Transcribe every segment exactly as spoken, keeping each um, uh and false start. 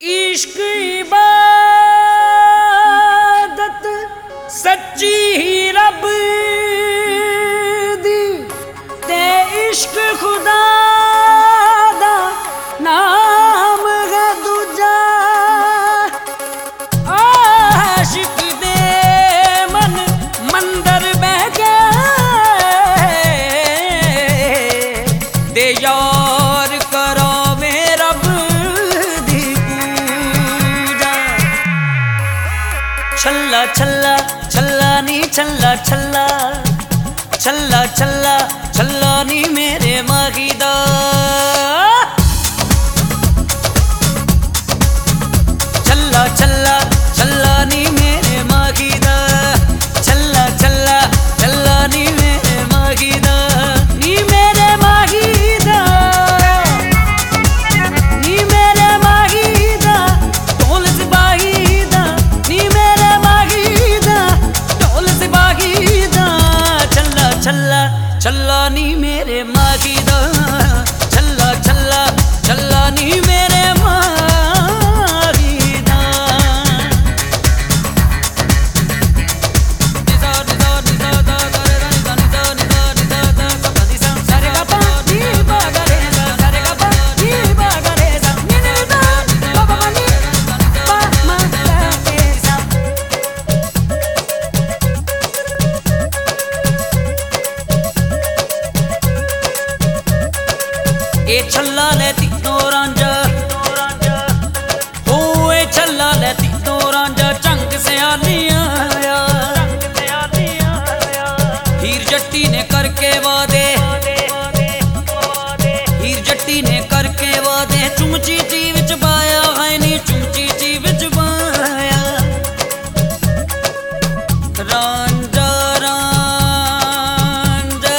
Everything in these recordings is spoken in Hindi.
इश्क इबादत सच्ची ही रब दी ते इश्क खुदा दा नाम है दूजा। आशिक दे मन मंदर बह गए दे यार करो छल्ला छल्ला छल्ला नी छल्ला छल्ला छल्ला छल्ला छल्ला नी मेरे माहीदा। छल्ला छल्ला छल्ला नी मेरे माहीदा। छल्ला छल्ला छल्ला नी मेरे माहीदा। नी मेरे माहीदा नी मेरे माहीदा ढोल सिपाहीदा नी मेरे छल्ला छल्ला नी मेरे माहीदा। छल्ला छल्ला छल्ला नी मेरे माहीदा। ए छल्ला ले तीनों रांझा हो ए छल्ला ले तीनों रांझा चंग से आनी आया। हीर जट्टी ने करके वादे हीर जट्टी ने करके वादे चुमची ची विच पाया है नी चुमची ची विच पाया। रांझा रांझा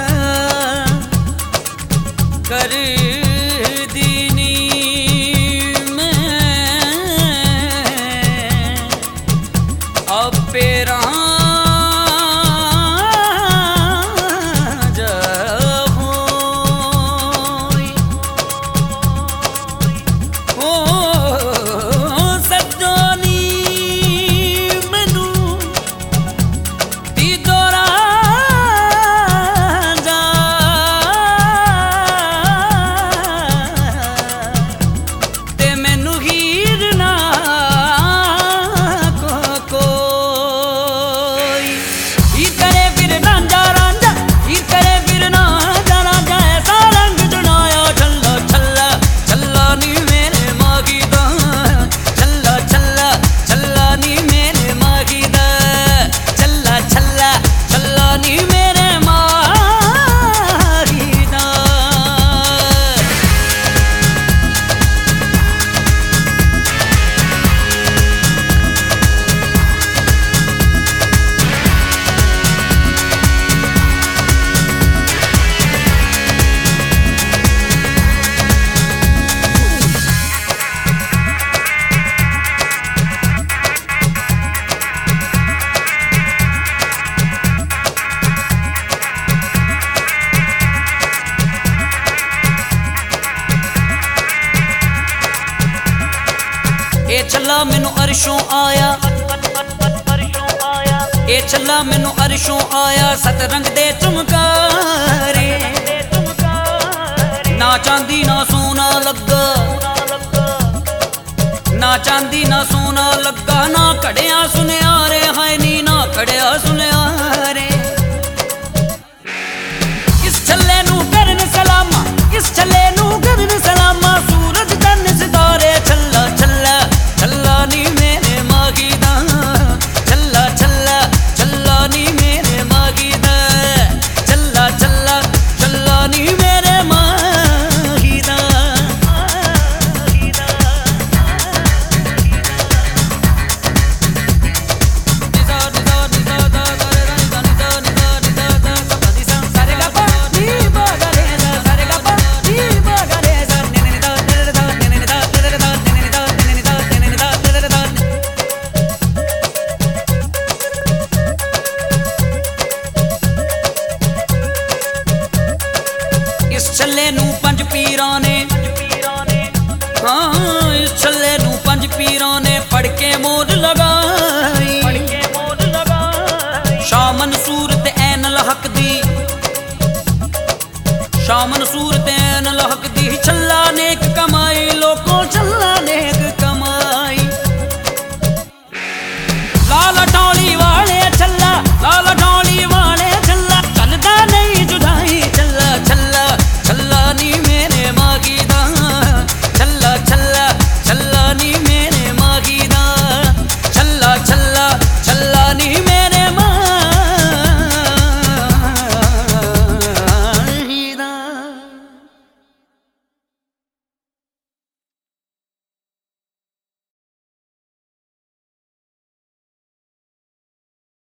कर दीनी मैं अपे रांझा होई ओ सजनी मैनू दी दोरा ए छल्ला मैनू अरशों आया ए छल्ला मैनू अरशों आया सत रंग दे चमकारे। ना चांदी ना सोना लगा ना चांदी ना सोना लगा ना कड़िया सुनिया रे है नी ना कड़िया सुनिया रे। इस छल्ले नू करन सलामा इस छल्ले नू करन सलामा सूरज चन्न सितारे। छल्ला छल्ला छल्ला नी मेरे माहीदा। छल्ला छल्ला छल्ला नी मेरे माहीदा। छल्ला छल्ला छल्ला नी मेरे माहीदा। सारे गा पा नी बा गा रे सा सारे गा पा नी फकीरों ने पढ़ के मोर लगाई, शाह मंसूर ते ऐन लहक दी, शाह मंसूर ते ऐन लहक दी। छल्ला नेक कमाई लोको छल्ला नेक